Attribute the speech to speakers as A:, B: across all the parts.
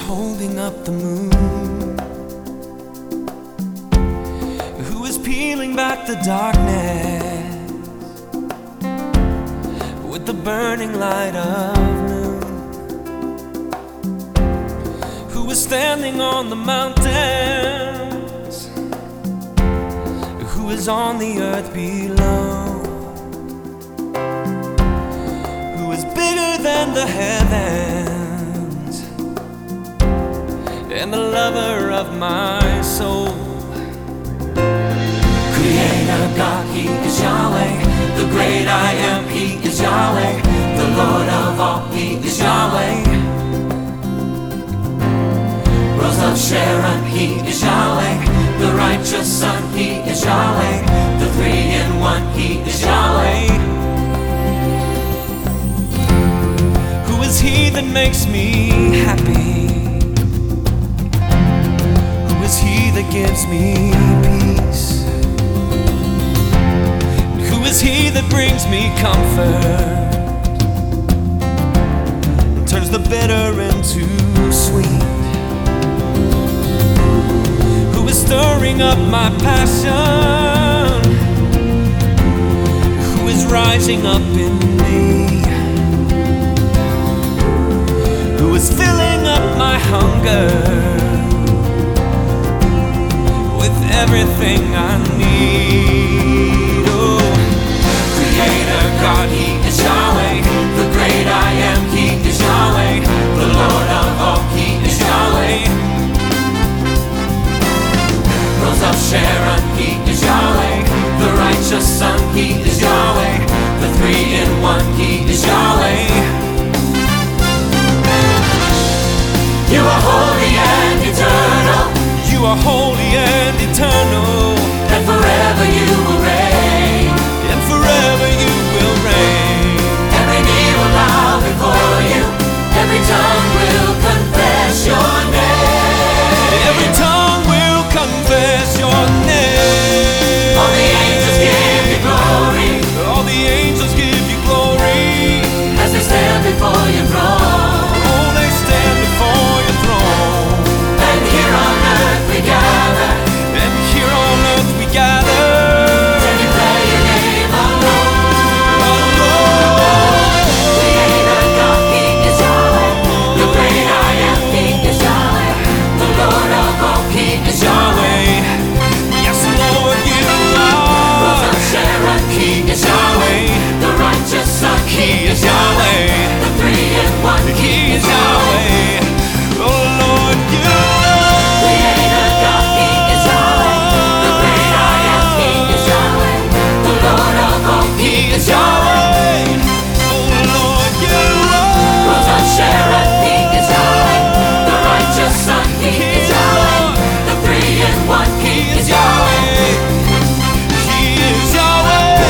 A: holding up the moon? Who is peeling back the darkness with the burning light of noon? Who is standing on the mountains? Who is on the earth below? Who is bigger than the heavens and the lover of my soul? Creator God, He is Yahweh. The great I am, He is Yahweh. The Lord of all, He is Yahweh. Rose of Sharon, He is Yahweh. The righteous Son, He is Yahweh. The three-in-one, He is Yahweh. Who is He that makes me happy? Who is He that gives me peace? Who is He that brings me comfort, turns the bitter into sweet? Who is stirring up my passion? Who is rising up in me? Who is filling up my hunger with everything I need? Oh, Creator God, He is Yahweh. The great I am, He is Yahweh. The Lord of all, He is Yahweh. Rose of Sharon, He is Yahweh. The righteous Son, He is Yahweh. The three-in-one, He is Yahweh. You are holy and eternal. You are holy and eternal. And forever you will reign. And forever you will reign. Every knee will bow before you. Every tongue will confess your name. Every tongue will confess your name. All the angels give you glory. All the angels give you glory. As they stand before your throne. Oh, they stand before your throne. And here on earth we gather. And here on earth we gather. To declare your name alone. Creator God, He is Yahweh. The great I am, He is Yahweh. The Lord of all, He is Yahweh. Yes, Lord, you are. Rose of Sharon, He is Yahweh. The righteous Son, He is Yahweh. The three-in-one, He is Yahweh. Oh Lord, you are. Creator God, He is Yahweh. The great I am, He is Yahweh. The Lord of all, He is Yahweh. Oh Lord, you are. Rose of Sharon, He is Yahweh. The righteous Son, He is Yahweh. The three-in-one, He is Yahweh. He is Yahweh.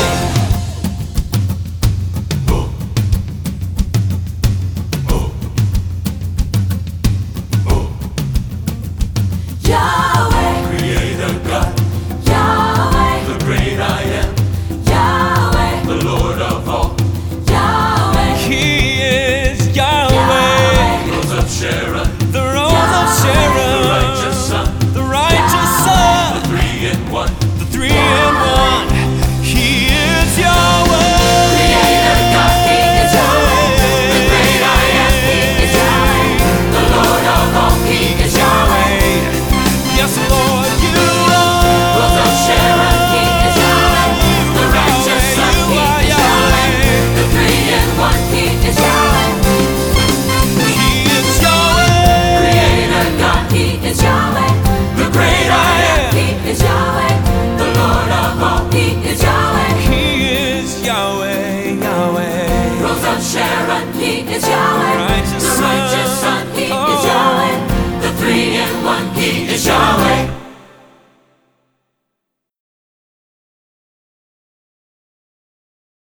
A: Yahweh, Creator God, Yahweh, the great I am, Yahweh, the Lord of all, Yahweh, He is Yahweh, Rose of Sharon, the Rose of Sharon, the righteous Son, the righteous Son, the three-in-one, the three-in-one, He is Yahweh. Creator God, He is Yahweh, the great I am, He is Yahweh, the Lord of all, He is Yahweh. Yes, Lord, you are. Rose of Sharon, He is Yahweh. The righteous Son, He is Yahweh. The three-in-one, He is Yahweh. He is Yahweh. Creator God, He is Yahweh. The great I am, He is Yahweh. The Lord of all, He is Yahweh. He is Yahweh, Yahweh. Rose of Sharon, He is Yahweh. The righteous Son, He is Yahweh. The three-in-one, He is Yahweh.